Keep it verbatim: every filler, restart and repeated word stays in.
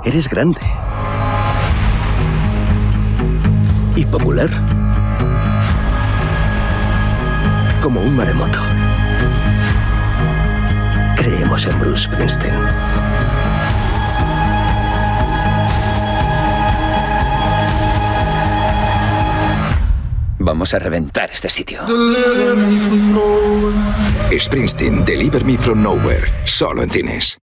Eres grande. Y popular. Como un maremoto. Creemos en Bruce Springsteen. Vamos a reventar este sitio. Springsteen, Deliver Me From Nowhere. Solo en cines.